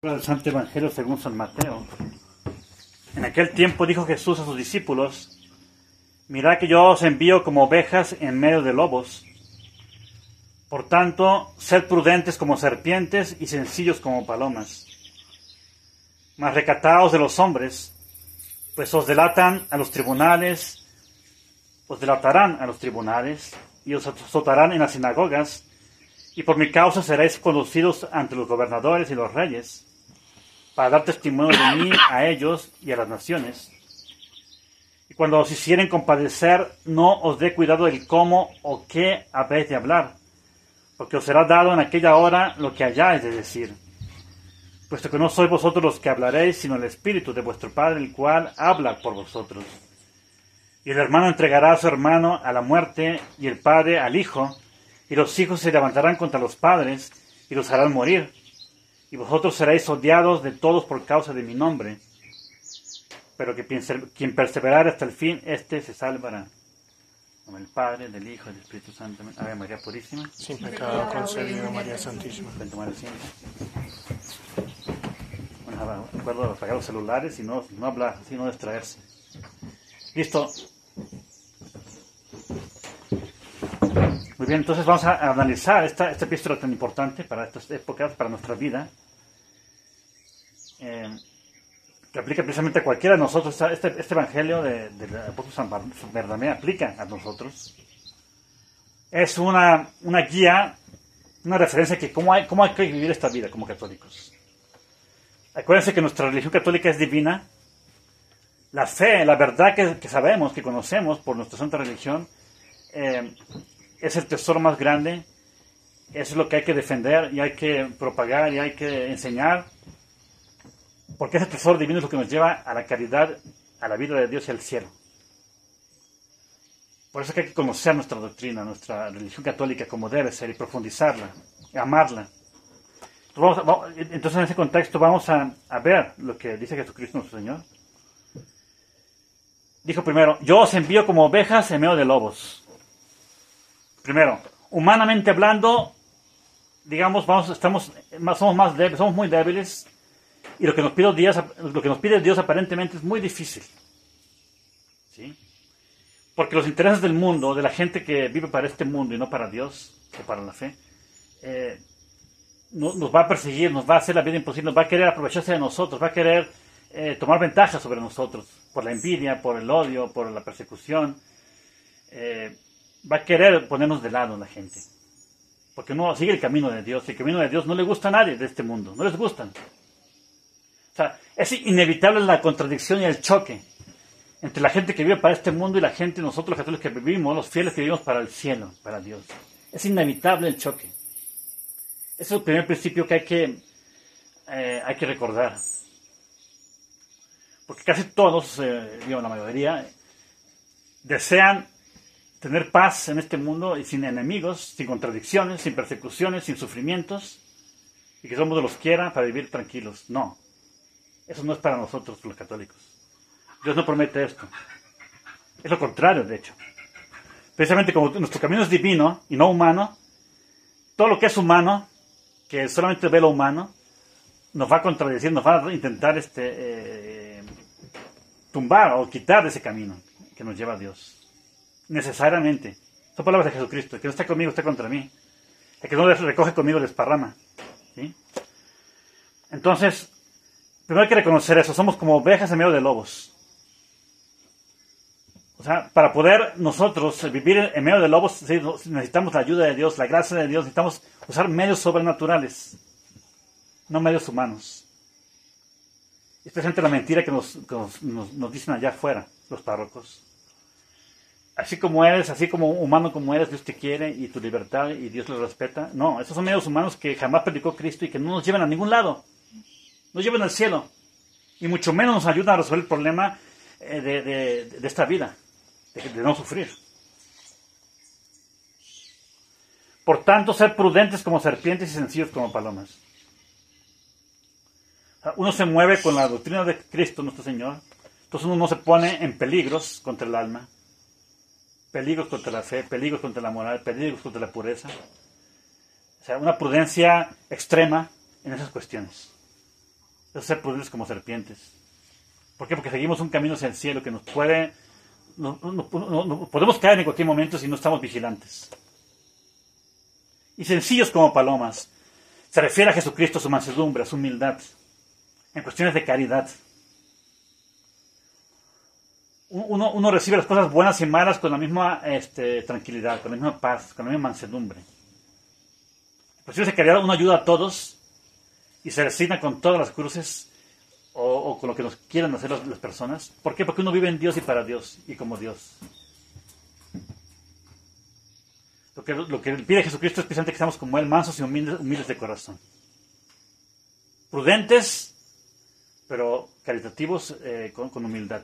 Del Santo Evangelio según San Mateo. En aquel tiempo dijo Jesús a sus discípulos: mirad que yo os envío como ovejas en medio de lobos. Por tanto, sed prudentes como serpientes y sencillos como palomas. Mas recataos de los hombres, pues os delatarán a los tribunales y os azotarán en las sinagogas, y por mi causa seréis conducidos ante los gobernadores y los reyes, para dar testimonio de mí a ellos y a las naciones. Y cuando os hicieren compadecer, no os dé cuidado del cómo o qué habéis de hablar, porque os será dado en aquella hora lo que hayáis de decir. Puesto que no sois vosotros los que hablaréis, sino el Espíritu de vuestro Padre, el cual habla por vosotros. Y el hermano entregará a su hermano a la muerte, y el padre al hijo, y los hijos se levantarán contra los padres, y los harán morir. Y vosotros seréis odiados de todos por causa de mi nombre. Pero quien perseverare hasta el fin, éste se salvará. En el Padre, del Hijo y del Espíritu Santo. Ave María Purísima. Sin pecado concebido, María Santísima. Pueden tomar asiento. Bueno, recuerdo apagar los celulares y no hablar, así no distraerse. Listo. Muy bien, entonces vamos a analizar esta epístola tan importante para estas épocas, para nuestra vida, que aplica precisamente a cualquiera de nosotros. Este evangelio del apóstol San Bernabé aplica a nosotros. Es una guía, una referencia que cómo hay que vivir esta vida como católicos. Acuérdense que nuestra religión católica es divina. La fe, la verdad que sabemos, que conocemos por nuestra santa religión, es el tesoro más grande. Eso es lo que hay que defender y hay que propagar y hay que enseñar, porque ese tesoro divino es lo que nos lleva a la caridad, a la vida de Dios y al cielo. Por eso es que hay que conocer nuestra doctrina, nuestra religión católica como debe ser, y profundizarla, y amarla. Entonces en ese contexto vamos a ver lo que dice Jesucristo nuestro Señor. Dijo primero: yo os envío como ovejas en medio de lobos. Primero, humanamente hablando, digamos, somos más débiles, somos muy débiles, y lo que nos pide Dios aparentemente es muy difícil. ¿Sí? Porque los intereses del mundo, de la gente que vive para este mundo y no para Dios o para la fe, nos va a perseguir, nos va a hacer la vida imposible, nos va a querer aprovecharse de nosotros, va a querer tomar ventaja sobre nosotros, por la envidia, por el odio, por la persecución. Va a querer ponernos de lado la gente, porque no sigue el camino de Dios, y el camino de Dios no le gusta a nadie de este mundo, no les gustan. O sea, es inevitable la contradicción y el choque entre la gente que vive para este mundo y la gente, nosotros los católicos que vivimos, los fieles que vivimos para el cielo, para Dios. Es inevitable el choque. Ese es el primer principio que hay que recordar. Porque casi todos, la mayoría, desean tener paz en este mundo y sin enemigos, sin contradicciones, sin persecuciones, sin sufrimientos, y que todo el mundo los quiera para vivir tranquilos. No, eso no es para nosotros los católicos. Dios no promete esto. Es lo contrario, de hecho. Precisamente como nuestro camino es divino y no humano, todo lo que es humano, que solamente ve lo humano, nos va a contradecir, nos va a intentar tumbar o quitar de ese camino que nos lleva a Dios. Necesariamente. Son palabras de Jesucristo: el que no está conmigo está contra mí, el que no recoge conmigo desparrama. ¿Sí? Entonces, primero hay que reconocer eso: somos como ovejas en medio de lobos. O sea, para poder nosotros vivir en medio de lobos, necesitamos la ayuda de Dios, la gracia de Dios. Necesitamos usar medios sobrenaturales, no medios humanos. Especialmente la mentira que nos dicen allá afuera los párrocos. Así como eres, así como humano como eres, Dios te quiere y tu libertad y Dios lo respeta. No, esos son medios humanos que jamás predicó Cristo y que no nos llevan a ningún lado. Nos llevan al cielo. Y mucho menos nos ayudan a resolver el problema de esta vida, de no sufrir. Por tanto, ser prudentes como serpientes y sencillos como palomas. Uno se mueve con la doctrina de Cristo nuestro Señor, entonces uno no se pone en peligros contra el alma, peligros contra la fe, peligros contra la moral, peligros contra la pureza. O sea, una prudencia extrema en esas cuestiones. es ser prudentes como serpientes. ¿Por qué? Porque seguimos un camino hacia el cielo que nos puede... podemos caer en cualquier momento si no estamos vigilantes. Y sencillos como palomas. Se refiere a Jesucristo, a su mansedumbre, a su humildad, en cuestiones de caridad. Uno recibe las cosas buenas y malas con la misma tranquilidad, con la misma paz, con la misma mansedumbre. En cuestiones de caridad uno ayuda a todos y se resigna con todas las cruces o con lo que nos quieran hacer las personas. ¿Por qué? Porque uno vive en Dios y para Dios y como Dios. Lo que pide Jesucristo es precisamente que seamos como Él, mansos y humildes de corazón. Prudentes, pero caritativos con humildad.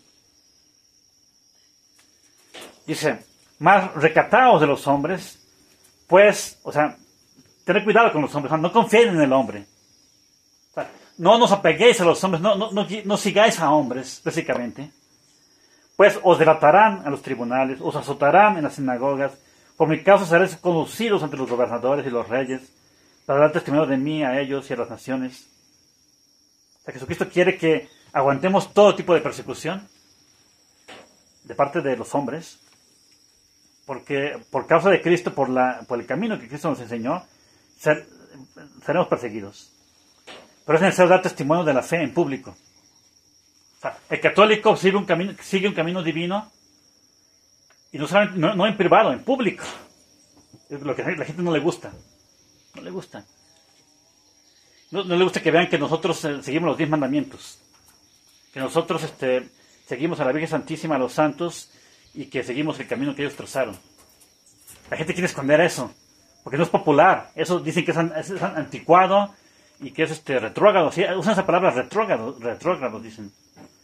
Dice, más recatados de los hombres, pues, tener cuidado con los hombres, no confíen en el hombre. No nos apeguéis a los hombres, no sigáis a hombres, básicamente. Pues os delatarán a los tribunales, os azotarán en las sinagogas. Por mi causa seréis conducidos ante los gobernadores y los reyes, para dar testimonio de mí a ellos y a las naciones. Jesucristo quiere que aguantemos todo tipo de persecución de parte de los hombres, porque por causa de Cristo, por el camino que Cristo nos enseñó, seremos perseguidos. Pero es necesario dar testimonio de la fe en público. El católico sigue un camino divino, y no en privado, en público. Es lo que a la gente no le gusta. No le gusta. No le gusta que vean que nosotros seguimos los 10 mandamientos. Que nosotros seguimos a la Virgen Santísima, a los santos, y que seguimos el camino que ellos trazaron. La gente quiere esconder eso, porque no es popular. Eso dicen que es anticuado y que es retrógrado. ¿Sí? Usan esa palabra retrógrado, dicen.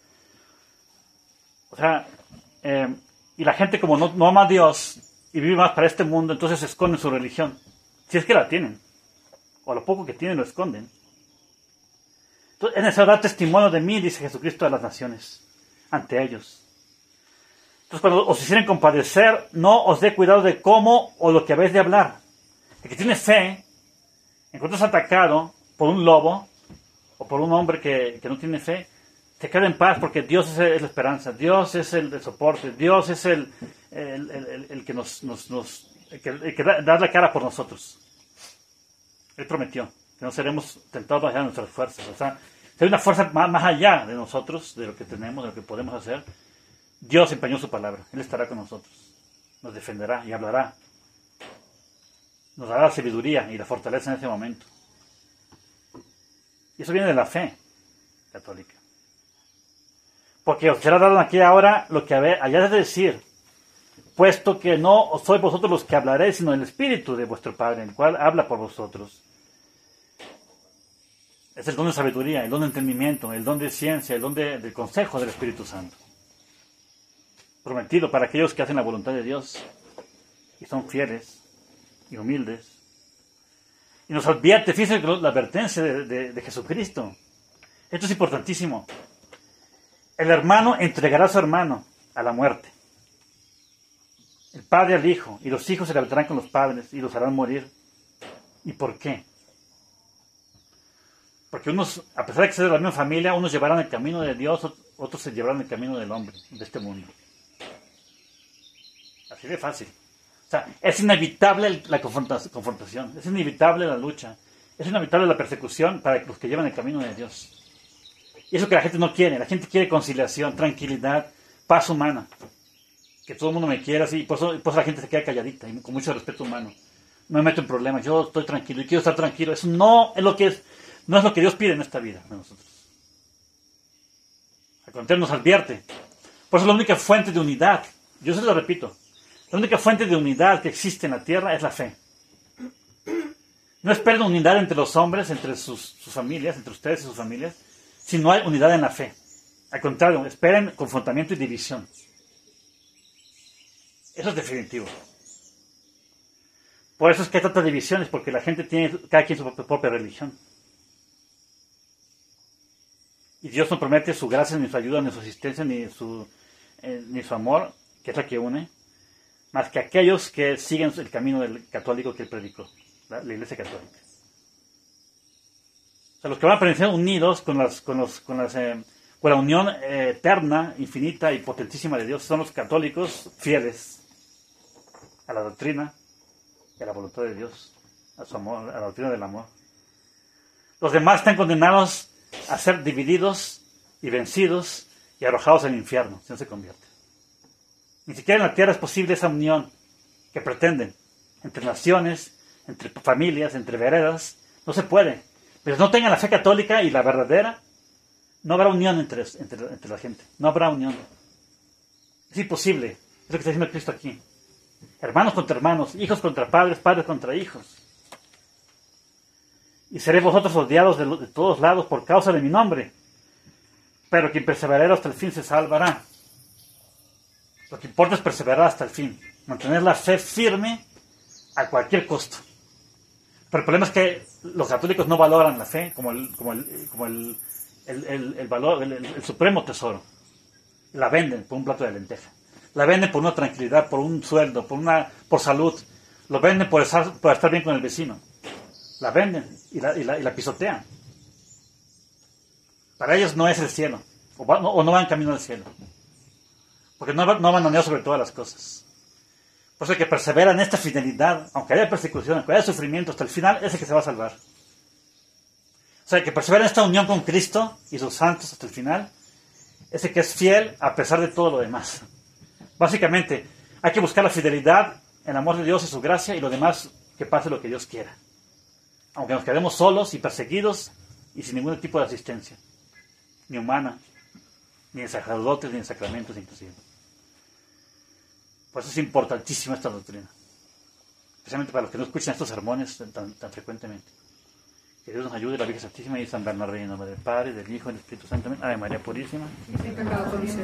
Y la gente como no ama a Dios y vive más para este mundo, entonces esconden su religión. Si es que la tienen. O lo poco que tienen lo esconden. Entonces es necesario dar testimonio de mí, dice Jesucristo, a las naciones, ante ellos. Entonces cuando os hicieren compadecer, no os dé cuidado de cómo o lo que habéis de hablar. El que tiene fe, en cuanto es atacado por un lobo o por un hombre que no tiene fe, se queda en paz porque Dios es la esperanza, Dios es el soporte, Dios es el que el que da la cara por nosotros. Él prometió que no seremos tentados allá de nuestras fuerzas. Si hay una fuerza más allá de nosotros, de lo que tenemos, de lo que podemos hacer, Dios empeñó su palabra. Él estará con nosotros. Nos defenderá y hablará. Nos dará la sabiduría y la fortaleza en ese momento. Y eso viene de la fe católica. Porque os será dado aquí ahora lo que hayáis de decir, puesto que no sois vosotros los que hablaréis, sino el Espíritu de vuestro Padre, el cual habla por vosotros. Es el don de sabiduría, el don de entendimiento, el don de ciencia, el don del consejo del Espíritu Santo. Prometido para aquellos que hacen la voluntad de Dios y son fieles y humildes. Y nos advierte, fíjense la advertencia de Jesucristo. Esto es importantísimo. El hermano entregará a su hermano a la muerte. El padre al hijo, y los hijos se levantarán con los padres y los harán morir. ¿Y por qué? Porque unos, a pesar de que sean de la misma familia, unos llevarán el camino de Dios, otros se llevarán el camino del hombre, de este mundo. Así de fácil. Es inevitable la confrontación, es inevitable la lucha, es inevitable la persecución para los que llevan el camino de Dios. Y eso que la gente no quiere. La gente quiere conciliación, tranquilidad, paz humana. Que todo el mundo me quiera así. Por eso la gente se queda calladita y con mucho respeto humano. No me meto en problemas. Yo estoy tranquilo y quiero estar tranquilo. Eso no es lo que Dios pide en esta vida de nosotros. Al contrario, nos advierte. Por eso la única fuente de unidad, yo se lo repito, la única fuente de unidad que existe en la tierra es la fe. No esperen unidad entre los hombres, entre sus familias, entre ustedes y sus familias, si no hay unidad en la fe. Al contrario, esperen confrontamiento y división. Eso es definitivo. Por eso es que hay tantas divisiones, porque la gente tiene cada quien su propia religión. Y Dios no promete su gracia, ni su ayuda, ni su asistencia, ni su amor, que es la que une, más que aquellos que siguen el camino del católico que él predicó, la Iglesia Católica. O sea, los que van a permanecer unidos con la unión eterna, infinita y potentísima de Dios son los católicos fieles a la doctrina y a la voluntad de Dios, a su amor, a la doctrina del amor. Los demás están condenados a ser divididos y vencidos y arrojados al infierno, si no se convierten. Ni siquiera en la tierra es posible esa unión que pretenden entre naciones, entre familias, entre veredas. No se puede. Pero no tengan la fe católica y la verdadera, no habrá unión entre la gente. No habrá unión. Es imposible. Es lo que está diciendo Cristo aquí. Hermanos contra hermanos, hijos contra padres, padres contra hijos. Y seréis vosotros odiados de todos lados por causa de mi nombre. Pero quien perseverara hasta el fin se salvará. Lo que importa es perseverar hasta el fin. Mantener la fe firme a cualquier costo. Pero el problema es que los católicos no valoran la fe como el valor, el supremo tesoro. La venden por un plato de lenteja. La venden por una tranquilidad, por un sueldo, por salud. Lo venden por estar bien con el vecino. La venden y la pisotean. Para ellos no es el cielo. O no van camino al cielo. Porque no van sobre todas las cosas. Por eso el que persevera en esta fidelidad, aunque haya persecución, aunque haya sufrimiento hasta el final, es el que se va a salvar. O sea, el que persevera en esta unión con Cristo y sus santos hasta el final, es el que es fiel a pesar de todo lo demás. Básicamente, hay que buscar la fidelidad, el amor de Dios y su gracia, y lo demás, que pase lo que Dios quiera. Aunque nos quedemos solos y perseguidos y sin ningún tipo de asistencia, ni humana, ni en sacerdotes, ni en sacramentos inclusive. Por eso es importantísima esta doctrina. Especialmente para los que no escuchan estos sermones tan frecuentemente. Que Dios nos ayude, la Virgen Santísima y San Bernardino, en nombre del Padre, del Hijo y del Espíritu Santo. Amén. Ave María Purísima.